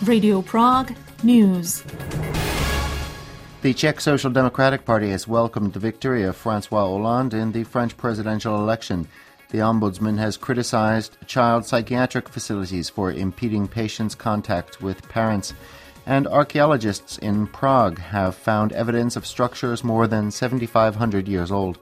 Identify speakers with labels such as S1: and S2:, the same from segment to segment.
S1: Radio Prague News.
S2: The Czech Social Democratic Party has welcomed the victory of François Hollande in the French presidential election. The Ombudsman has criticized child psychiatric facilities for impeding patients' contact with parents. And archaeologists in Prague have found evidence of structures more than 7,500 years old.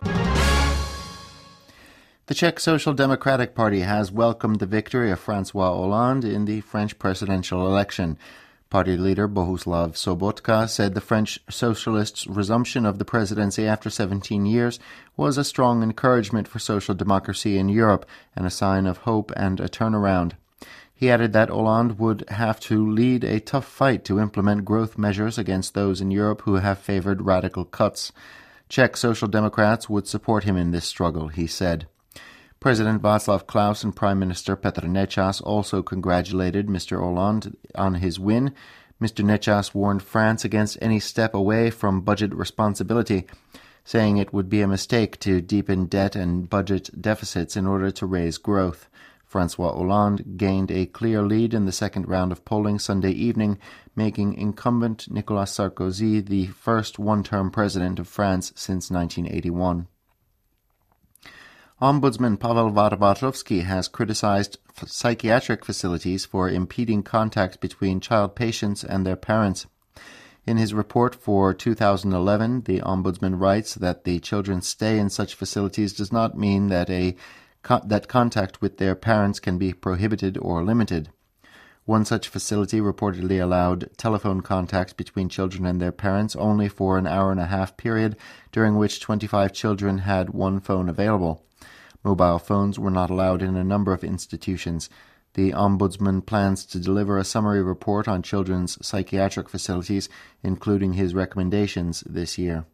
S2: The Czech Social Democratic Party has welcomed the victory of François Hollande in the French presidential election. Party leader Bohuslav Sobotka said the French socialists' resumption of the presidency after 17 years was a strong encouragement for social democracy in Europe and a sign of hope and a turnaround. He added that Hollande would have to lead a tough fight to implement growth measures against those in Europe who have favored radical cuts. Czech Social Democrats would support him in this struggle, he said. President Václav Klaus and Prime Minister Petr Nečas also congratulated Mr. Hollande on his win. Mr. Nečas warned France against any step away from budget responsibility, saying it would be a mistake to deepen debt and budget deficits in order to raise growth. François Hollande gained a clear lead in the second round of polling Sunday evening, making incumbent Nicolas Sarkozy the first one-term president of France since 1981. Ombudsman Pavel Varvatovsky has criticized psychiatric facilities for impeding contact between child patients and their parents. In his report for 2011, the Ombudsman writes that the children's stay in such facilities does not mean that that contact with their parents can be prohibited or limited. One such facility reportedly allowed telephone contact between children and their parents only for an hour-and-a-half period, during which 25 children had one phone available. Mobile phones were not allowed in a number of institutions. The Ombudsman plans to deliver a summary report on children's psychiatric facilities, including his recommendations, this year.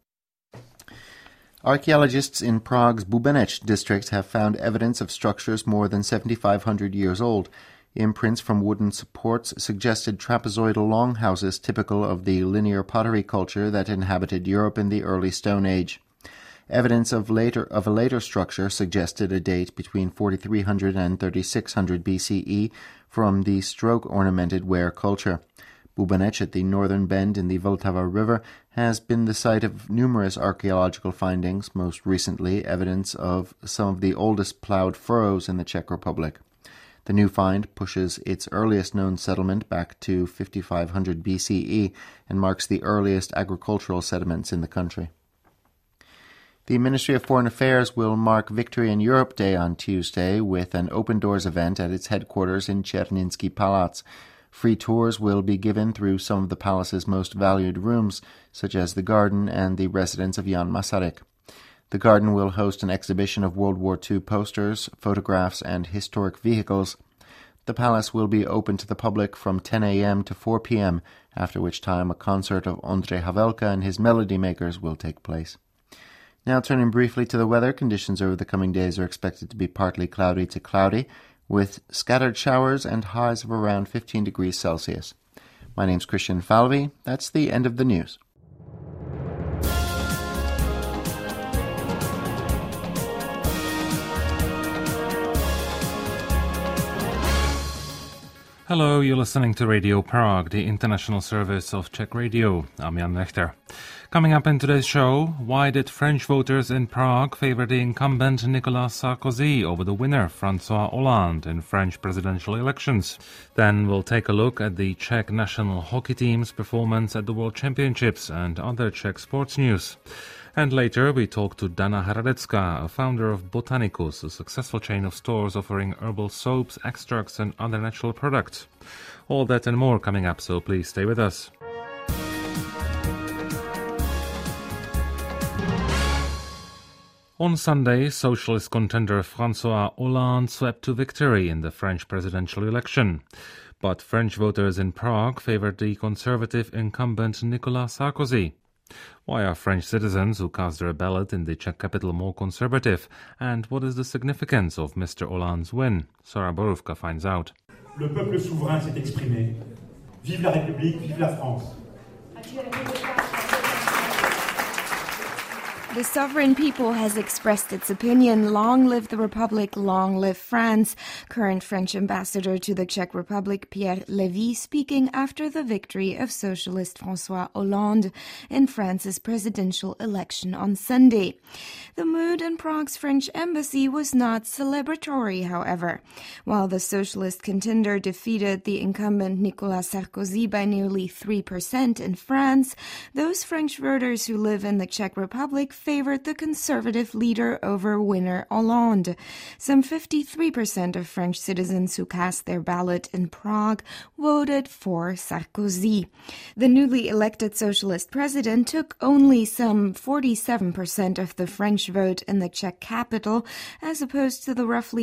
S2: Archaeologists in Prague's Bubenec district have found evidence of structures more than 7,500 years old. Imprints from wooden supports suggested trapezoidal longhouses typical of the linear pottery culture that inhabited Europe in the early Stone Age. Evidence of a later structure suggested a date between 4300 and 3600 BCE from the stroke-ornamented ware culture. Bubenec, at the northern bend in the Vltava River, has been the site of numerous archaeological findings, most recently evidence of some of the oldest ploughed furrows in the Czech Republic. The new find pushes its earliest known settlement back to 5500 BCE and marks the earliest agricultural settlements in the country. The Ministry of Foreign Affairs will mark Victory in Europe Day on Tuesday with an open-doors event at its headquarters in Černický Palác. Free tours will be given through some of the palace's most valued rooms, such as the garden and the residence of Jan Masaryk. The garden will host an exhibition of World War II posters, photographs, and historic vehicles. The palace will be open to the public from 10 a.m. to 4 p.m., after which time a concert of Ondřej Havelka and his melody makers will take place. Now turning briefly to the weather, conditions over the coming days are expected to be partly cloudy to cloudy, with scattered showers and highs of around 15 degrees Celsius. My name's Christian Falvey. That's the end of the news.
S3: Hello, you're listening to Radio Prague, the international service of Czech Radio. I'm Jan Rechter. Coming up in today's show, why did French voters in Prague favor the incumbent Nicolas Sarkozy over the winner François Hollande in French presidential elections? Then we'll take a look at the Czech national hockey team's performance at the World Championships and other Czech sports news. And later we talk to Dana Hradecká, a founder of Botanicus, a successful chain of stores offering herbal soaps, extracts and other natural products. All that and more coming up, so please stay with us. On Sunday, socialist contender François Hollande swept to victory in the French presidential election. But French voters in Prague favored the conservative incumbent Nicolas Sarkozy. Why are French citizens who cast their ballot in the Czech capital more conservative? And what is the significance of Mr. Hollande's win? Sarah Borówka finds out.
S4: Le peuple souverain s'est exprimé. Vive la République, vive la France.
S5: The sovereign people has expressed its opinion. Long live the Republic, long live France. Current French ambassador to the Czech Republic, Pierre Lévy, speaking after the victory of socialist François Hollande in France's presidential election on Sunday. The mood in Prague's French embassy was not celebratory, however. While the socialist contender defeated the incumbent Nicolas Sarkozy by nearly 3% in France, those French voters who live in the Czech Republic favored the conservative leader over winner Hollande. Some 53% of French citizens who cast their ballot in Prague voted for Sarkozy. The newly elected socialist president took only some 47% of the French vote in the Czech capital, as opposed to the roughly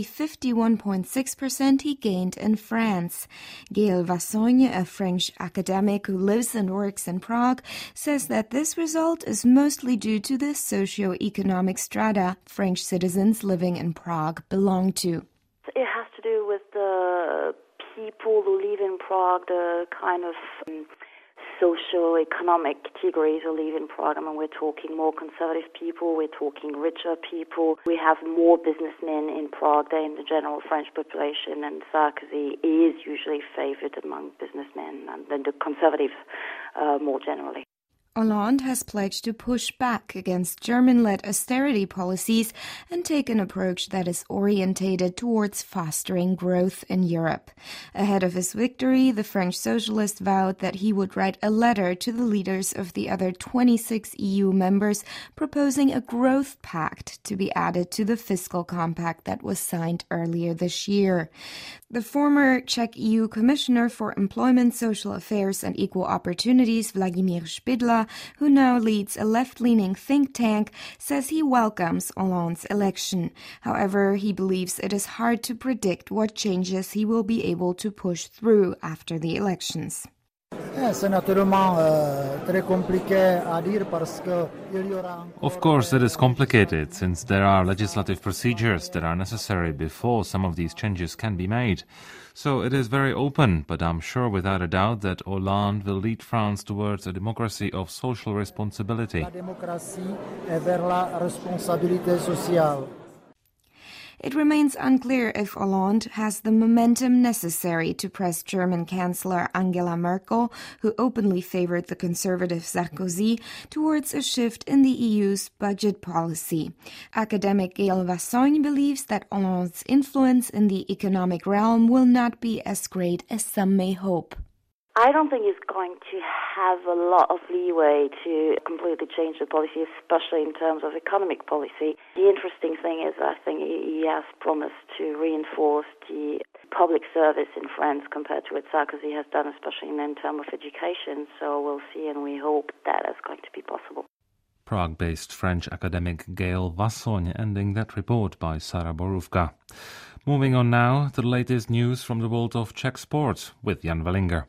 S5: 51.6% he gained in France. Gaël Vassogne, a French academic who lives and works in Prague, says that this result is mostly due to the socio-economic strata French citizens living in Prague belong to.
S6: It has to do with the people who live in Prague, the kind of socio-economic categories who live in Prague. I mean, we're talking more conservative people, we're talking richer people. We have more businessmen in Prague than the general French population, and Sarkozy is usually favored among businessmen and than the conservatives more generally.
S5: Hollande has pledged to push back against German-led austerity policies and take an approach that is orientated towards fostering growth in Europe. Ahead of his victory, the French socialist vowed that he would write a letter to the leaders of the other 26 EU members proposing a growth pact to be added to the fiscal compact that was signed earlier this year. The former Czech EU Commissioner for Employment, Social Affairs and Equal Opportunities, Vladimír Špidla, who now leads a left-leaning think tank, says he welcomes Hollande's election. However, he believes it is hard to predict what changes he will be able to push through after the elections.
S3: Of course, it is complicated, since there are legislative procedures that are necessary before some of these changes can be made. So it is very open, but I'm sure without a doubt that Hollande will lead France towards a democracy of social responsibility.
S5: It remains unclear if Hollande has the momentum necessary to press German Chancellor Angela Merkel, who openly favored the conservative Sarkozy, towards a shift in the EU's budget policy. Academic Gaël Vassogne believes that Hollande's influence in the economic realm will not be as great as some may hope.
S6: I don't think he's going to have a lot of leeway to completely change the policy, especially in terms of economic policy. The interesting thing is I think he has promised to reinforce the public service in France compared to what Sarkozy has done, especially in terms of education. So we'll see, and we hope that is going to be possible.
S3: Prague-based French academic Gaël Vassogne ending that report by Sara Borówka. Moving on now to the latest news from the world of Czech sports with Jan Wellinger.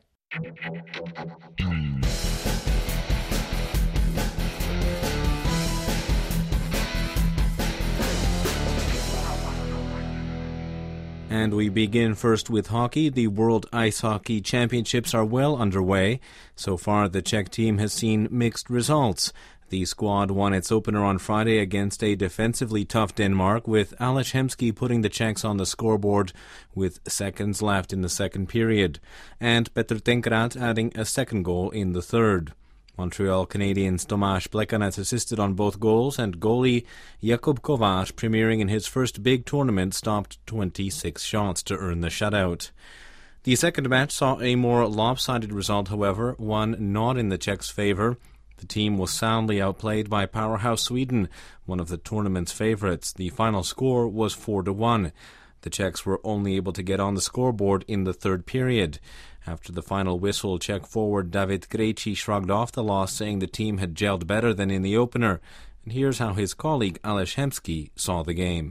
S7: And we begin first with hockey. The World Ice Hockey Championships are well underway. So far, the Czech team has seen mixed results. The squad won its opener on Friday against a defensively tough Denmark, with Aleš Hemský putting the Czechs on the scoreboard with seconds left in the second period, and Petr Tenkrát adding a second goal in the third. Montreal Canadiens Tomáš Plekanec assisted on both goals, and goalie Jakub Kovář, premiering in his first big tournament, stopped 26 shots to earn the shutout. The second match saw a more lopsided result, however, one not in the Czechs' favour. The team was soundly outplayed by powerhouse Sweden, one of the tournament's favourites. The final score was 4-1. The Czechs were only able to get on the scoreboard in the third period. After the final whistle, Czech forward David Krejčí shrugged off the loss, saying the team had gelled better than in the opener. And here's how his colleague Aleš Hemský saw the game.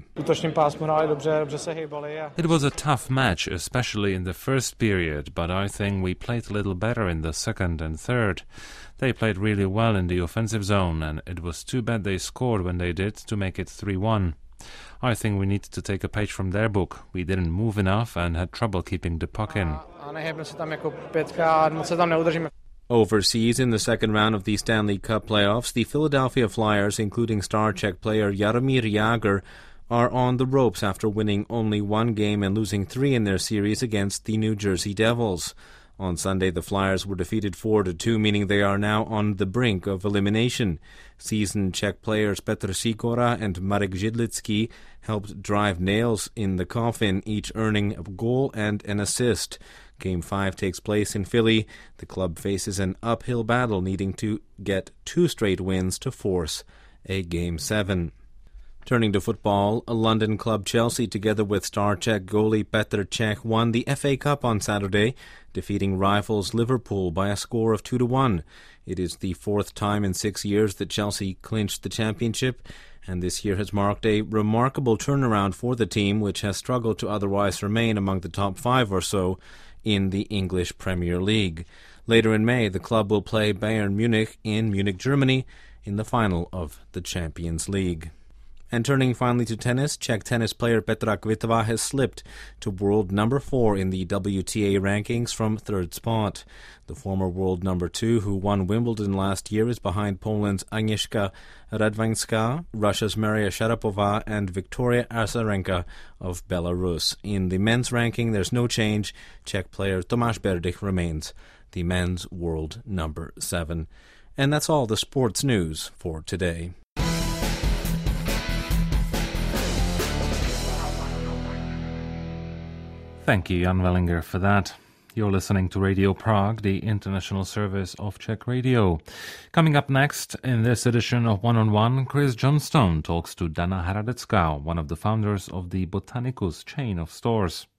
S3: It was a tough match, especially in the first period, but I think we played a little better in the second and third. They played really well in the offensive zone, and it was too bad they scored when they did to make it 3-1. I think we need to take a page from their book. We didn't move enough and had trouble keeping the puck in.
S7: Overseas, in the second round of the Stanley Cup playoffs, the Philadelphia Flyers, including star Czech player Jaromír Jágr, are on the ropes after winning only one game and losing 3 in their series against the New Jersey Devils. On Sunday, the Flyers were defeated 4-2, meaning they are now on the brink of elimination. Seasoned Czech players Petr Sikora and Marek Židlický helped drive nails in the coffin, each earning a goal and an assist. Game 5 takes place in Philly. The club faces an uphill battle, needing to get 2 straight wins to force a Game 7. Turning to football, a London club Chelsea, together with star Czech goalie Petr Cech, won the FA Cup on Saturday, defeating rivals Liverpool by a score of 2-1. It is the 4th time in 6 years that Chelsea clinched the championship, and this year has marked a remarkable turnaround for the team, which has struggled to otherwise remain among the top 5 or so in the English Premier League. Later in May, the club will play Bayern Munich in Munich, Germany, in the final of the Champions League. And turning finally to tennis, Czech tennis player Petra Kvitova has slipped to world number 4 in the WTA rankings from 3rd spot. The former world number 2, who won Wimbledon last year, is behind Poland's Agnieszka Radwańska, Russia's Maria Sharapova, and Victoria Azarenka of Belarus. In the men's ranking, there's no change. Czech player Tomáš Berdych remains the men's world number 7. And that's all the sports news for today.
S3: Thank you, Jan Wellinger, for that. You're listening to Radio Prague, the international service of Czech Radio. Coming up next in this edition of One-on-One, Chris Johnstone talks to Dana Hradecká, one of the founders of the Botanicus chain of stores.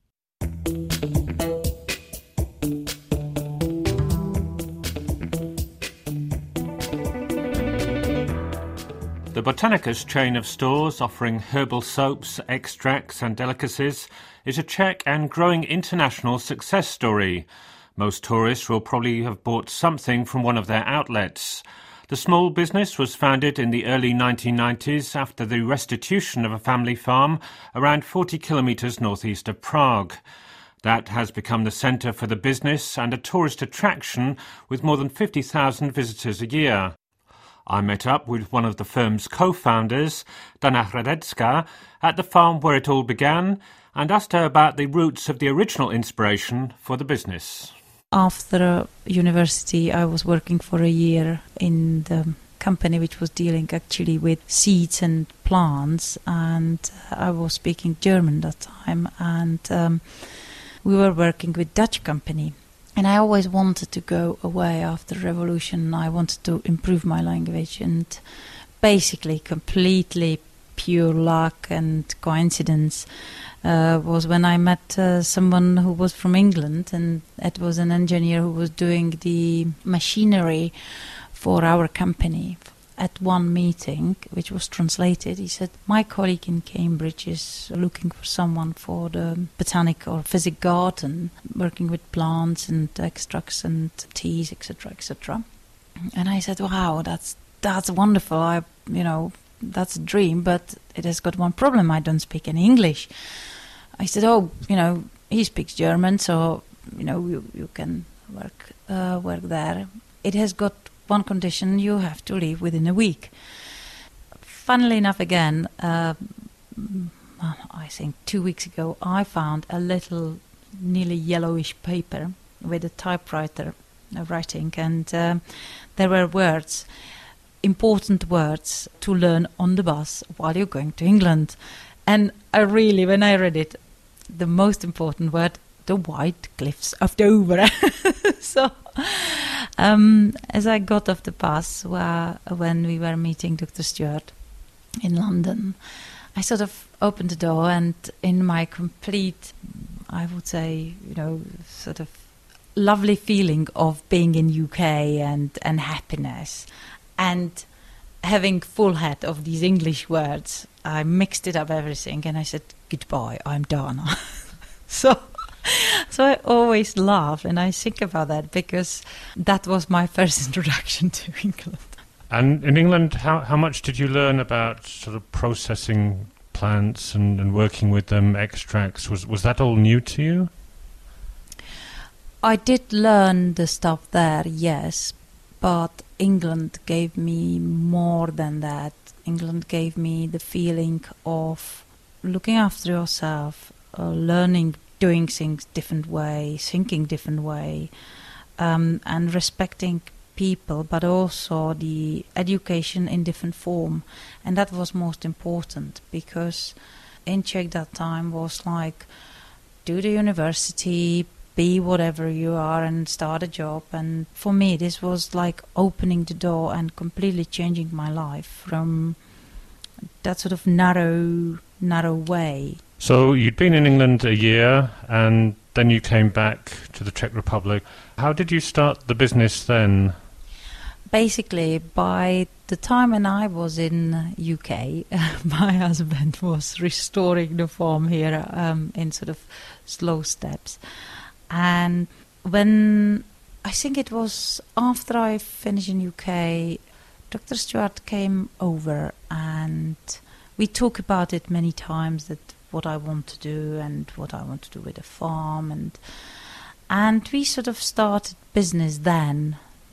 S8: The Botanicus chain of stores, offering herbal soaps, extracts and delicacies, is a Czech and growing international success story. Most tourists will probably have bought something from one of their outlets. The small business was founded in the early 1990s after the restitution of a family farm around 40 kilometres northeast of Prague. That has become the centre for the business and a tourist attraction with more than 50,000 visitors a year. I met up with one of the firm's co-founders, Dana Hradecká, at the farm where it all began and asked her about the roots of the original inspiration for the business.
S9: After university, I was working for a year in the company which was dealing actually with seeds and plants, and I was speaking German that time, and we were working with Dutch company. And I always wanted to go away after the revolution. I wanted to improve my language, and basically completely pure luck and coincidence was when I met someone who was from England, and it was an engineer who was doing the machinery for our company. At one meeting, which was translated, he said, my colleague in Cambridge is looking for someone for the botanic or physic garden, working with plants and extracts and teas, etc., etc. And I said, wow, that's wonderful. That's a dream, but it has got one problem. I don't speak any English. I said, he speaks German, so, you can work there. It has got one condition: you have to leave within a week. Funnily enough, again, I think 2 weeks ago, I found a little nearly yellowish paper with a typewriter writing, and there were words, important words to learn on the bus while you're going to England. And I really, when I read it, the most important word, the White Cliffs of Dover. So as I got off the bus when we were meeting Dr. Stewart in London, I sort of opened the door, and in my complete, I would say, sort of lovely feeling of being in UK and happiness and having full head of these English words, I mixed it up everything, and I said, goodbye, I'm Dana. So I always laugh and I think about that, because that was my first introduction to England.
S8: And in England, how much did you learn about sort of processing plants and working with them, extracts? Was that all new to you?
S9: I did learn the stuff there, yes, but England gave me more than that. England gave me the feeling of looking after yourself, learning, doing things different way, thinking different way, and respecting people, but also the education in different form. And that was most important, because in Czech that time was like, do the university, be whatever you are and start a job. And for me this was like opening the door and completely changing my life from that sort of narrow way.
S8: So you'd been in England a year and then you came back to the Czech Republic. How did you start the business then?
S9: Basically, by the time when I was in UK, my husband was restoring the farm here in sort of slow steps. And when, I think it was after I finished in UK, Dr. Stuart came over and we talked about it many times, that what I want to do and what I want to do with the farm. And we sort of started business then,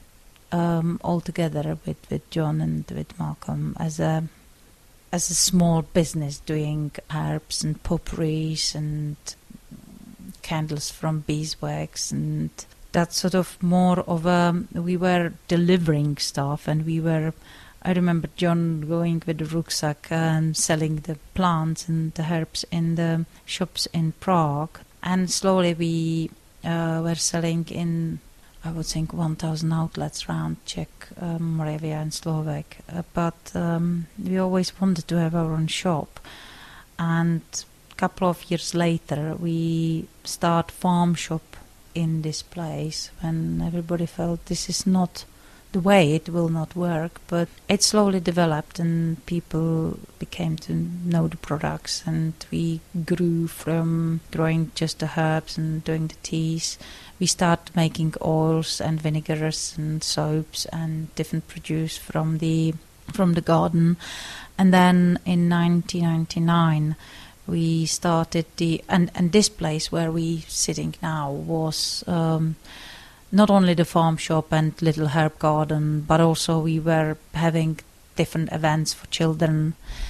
S9: all together with John and with Malcolm as a small business, doing herbs and potpourris and candles from beeswax, and that sort of more of we were delivering stuff, and I remember John going with the rucksack and selling the plants and the herbs in the shops in Prague, and slowly we were selling in, I would think, 1,000 outlets around Czech, Moravia and Slovak. But we always wanted to have our own shop. And a couple of years later, we start farm shop in this place when everybody felt this is not the way, it will not work. But it slowly developed and people became to know the products, and we grew from growing just the herbs and doing the teas. We started making oils and vinegars and soaps and different produce from the garden. And then in 1999 we started and this place where we sitting now was not only the farm shop and little herb garden, but also we were having different events for children.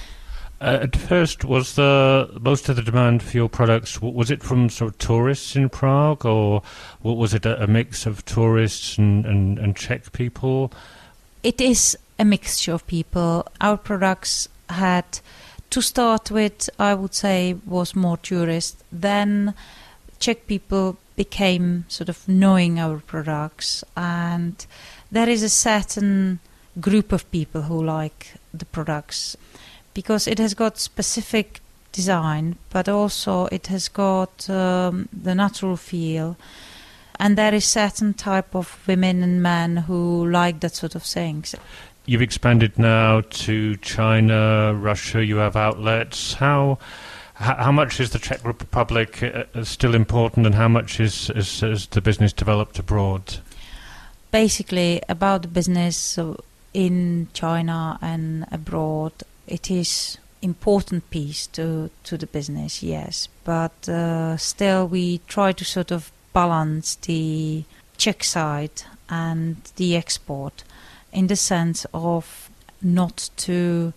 S8: At first, was most of the demand for your products, was it from sort of tourists in Prague, or was it a mix of tourists and Czech people?
S9: It is a mixture of people. Our products had, to start with, I would say, was more tourist. Then Czech people became sort of knowing our products, and there is a certain group of people who like the products, because it has got specific design, but also it has got the natural feel. And there is certain type of women and men who like that sort of things.
S8: You've expanded now to China, Russia, you have outlets. How much is the Czech Republic still important, and how much is the business developed abroad?
S9: Basically, about the business in China and abroad, it is important piece to the business, yes. But still we try to sort of balance the Czech side and the export, in the sense of not to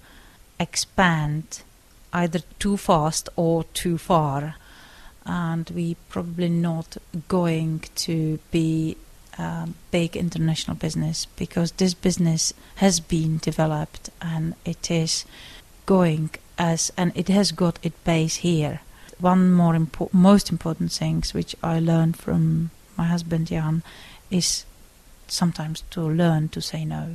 S9: expand either too fast or too far. And we probably not going to be a big international business, because this business has been developed and it is going and it has got its base here. One more most important things which I learned from my husband Jan is sometimes to learn to say no.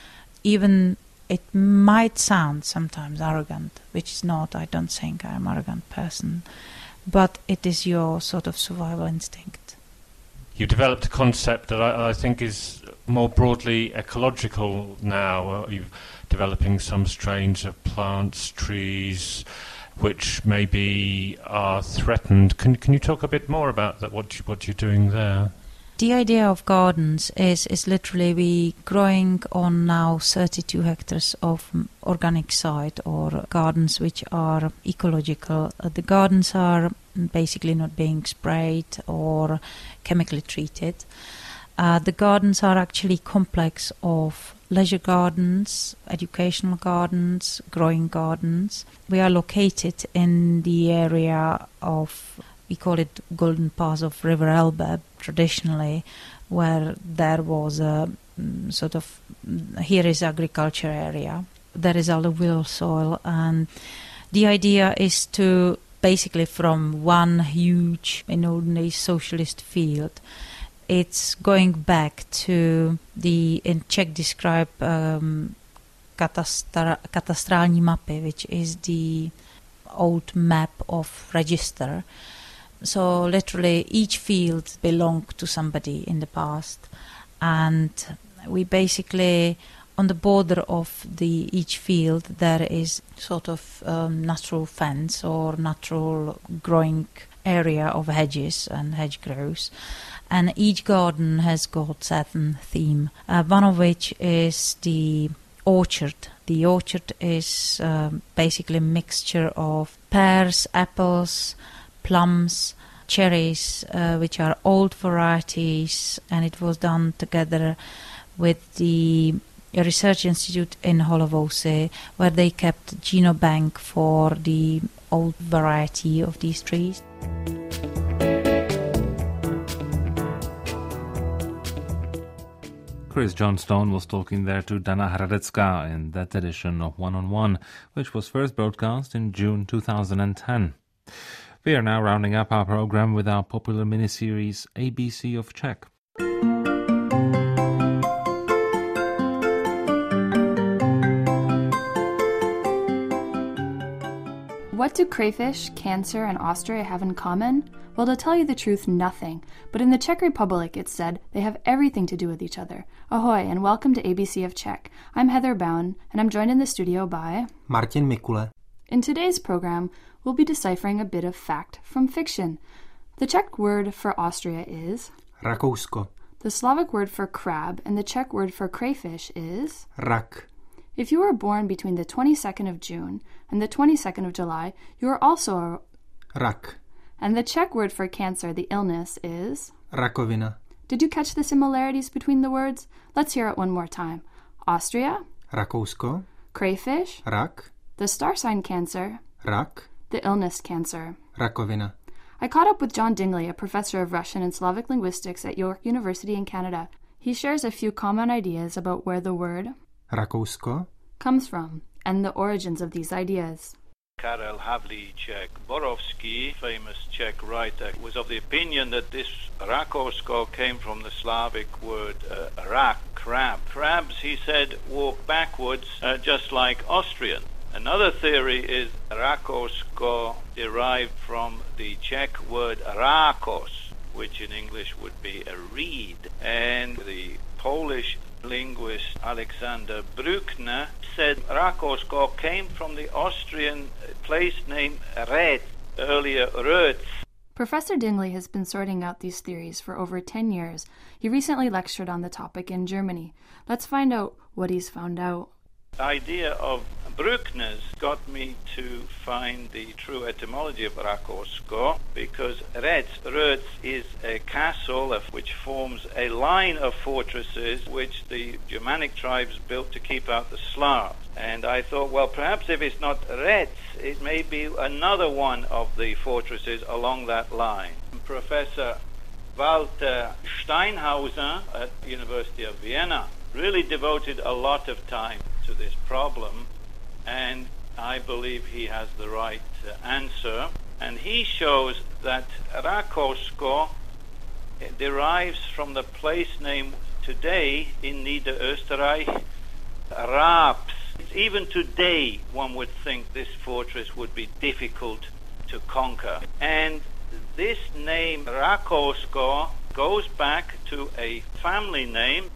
S9: Even it might sound sometimes arrogant, which is not. I don't think I'm an arrogant person, but it is your sort of survival instinct.
S8: You developed a concept that I think is more broadly ecological now. You're developing some strains of plants, trees, which maybe are threatened. Can you talk a bit more about that? What you're doing there?
S9: The idea of gardens is literally we growing on now 32 hectares of organic site or gardens which are ecological. The gardens are basically not being sprayed or chemically treated. The gardens are actually complex of leisure gardens, educational gardens, growing gardens. We are located in the area of, we call it Golden Pass of River Elbe, traditionally, where there was a sort of, here is agriculture area, there is alluvial soil, and the idea is to basically from one huge, in olden days, socialist field, it's going back to the, in Czech describe katastrální mapy, which is the old map of register. So literally each field belonged to somebody in the past, and we basically, on the border of each field there is sort of natural fence or natural growing area of hedges and hedgerows, and each garden has got certain theme, one of which is the orchard. The orchard is basically a mixture of pears, apples, plums, cherries, which are old varieties, and it was done together with the research institute in Hollowose, where they kept genobank for the old variety of these trees.
S3: Chris Johnstone was talking there to Dana Hradecka in that edition of One on One, which was first broadcast in June 2010. We are now rounding up our program with our popular miniseries ABC of Czech.
S1: What do crayfish, cancer, and Austria have in common? Well, to tell you the truth, nothing. But in the Czech Republic, it's said, they have everything to do with each other. Ahoy, and welcome to ABC of Czech. I'm Heather Bown, and I'm joined in the studio by
S10: Martin Mikule.
S1: In today's program, we'll be deciphering a bit of fact from fiction. The Czech word for Austria is
S10: Rakousko.
S1: The Slavic word for crab and the Czech word for crayfish is
S10: Rak.
S1: If you were born between the 22nd of June and the 22nd of July, you are also a
S10: Rak.
S1: And the Czech word for cancer, the illness, is
S10: Rakovina.
S1: Did you catch the similarities between the words? Let's hear it one more time. Austria,
S10: Rakousko,
S1: crayfish,
S10: Rak,
S1: the star sign Cancer,
S10: Rak,
S1: the illness Cancer.
S10: Rakovina.
S1: I caught up with John Dingley, a professor of Russian and Slavic linguistics at York University in Canada. He shares a few common ideas about where the word
S10: Rakousko
S1: comes from and the origins of these ideas.
S11: Karel Havlíček-Borovský, famous Czech writer, was of the opinion that this Rakousko came from the Slavic word rak, crab. Crabs, he said, walk backwards just like Austrian. Another theory is Rakousko derived from the Czech word rákos, which in English would be a reed. And the Polish linguist Alexander Bruckner said Rakousko came from the Austrian place name Reth, earlier Rötz.
S1: Professor Dingley has been sorting out these theories for over 10 years. He recently lectured on the topic in Germany. Let's find out what he's found out.
S11: The idea of Bruckner's got me to find the true etymology of Rakousko, because Rötz is a castle which forms a line of fortresses which the Germanic tribes built to keep out the Slavs. And I thought, well, perhaps if it's not Rötz, it may be another one of the fortresses along that line. Professor Walter Steinhauser at the University of Vienna really devoted a lot of time to this problem, and I believe he has the right answer. And he shows that Rakousko derives from the place name today in Niederösterreich, Raps. Even today, one would think this fortress would be difficult to conquer. And this name, Rakousko, goes back to a family name,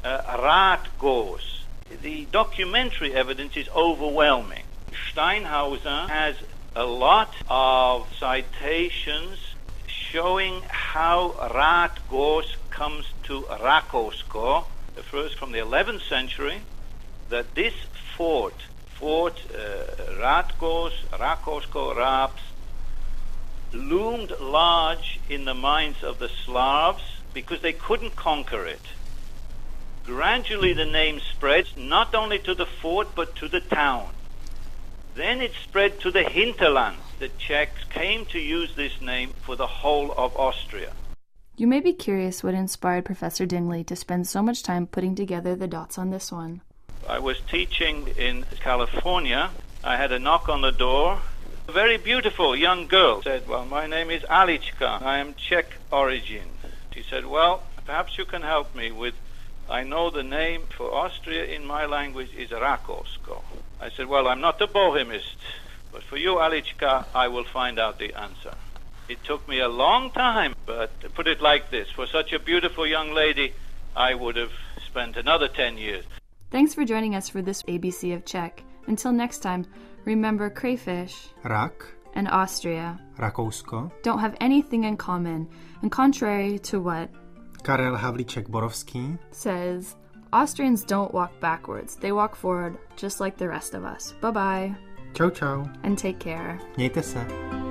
S11: Ratgos. The documentary evidence is overwhelming. Steinhauser has a lot of citations showing how Rátgós comes to Rakousko, the first from the 11th century, that this fort Rátgós, Rakousko, Raps, loomed large in the minds of the Slavs because they couldn't conquer it. Gradually the name spread not only to the fort but to the town. Then it spread to the hinterland. The Czechs came to use this name for the whole of Austria.
S1: You may be curious what inspired Professor Dingley to spend so much time putting together the dots on this one.
S11: I was teaching in California. I had a knock on the door. A very beautiful young girl said, "Well, my name is Alička. I am Czech origin." She said, "Well, perhaps you can help me with, I know the name for Austria in my language is Rakousko." I said, "Well, I'm not a bohemist, but for you, Alička, I will find out the answer." It took me a long time, but to put it like this, for such a beautiful young lady, I would have spent another 10 years.
S1: Thanks for joining us for this ABC of Czech. Until next time, remember crayfish,
S10: Rak,
S1: and Austria
S10: Rakousko
S1: don't have anything in common, and contrary to what
S10: Karel Havlíček-Borovský
S1: says, Austrians don't walk backwards, they walk forward, just like the rest of us. Bye-bye.
S10: Čau, čau.
S1: And take care.
S10: Mějte se.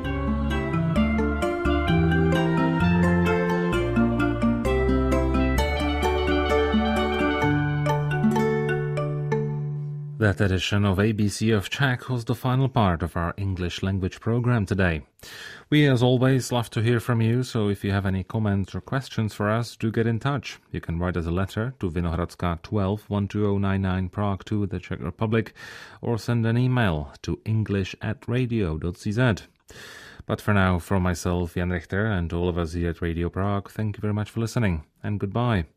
S3: That edition of ABC of Czech was the final part of our English language program today. We, as always, love to hear from you, so if you have any comments or questions for us, do get in touch. You can write us a letter to Vinohradska 12 12099 Prague to the Czech Republic, or send an email to english@radio.cz. But for now, from myself, Jan Richter, and all of us here at Radio Prague, thank you very much for listening, and goodbye.